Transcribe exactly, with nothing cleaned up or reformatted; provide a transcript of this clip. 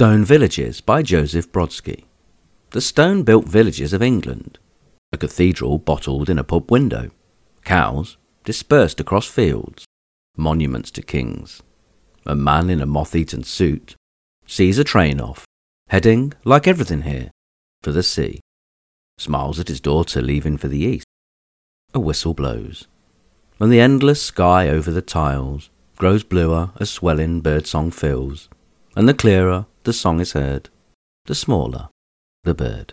Stone Villages by Joseph Brodsky. The stone-built villages of England. A cathedral bottled in a pub window. Cows dispersed across fields. Monuments to kings. A man in a moth-eaten suit sees a train off, heading, like everything here, for the sea. Smiles at his daughter leaving for the east. A whistle blows, and the endless sky over the tiles grows bluer as swelling birdsong fills, and the clearer the song is heard, the smaller the bird.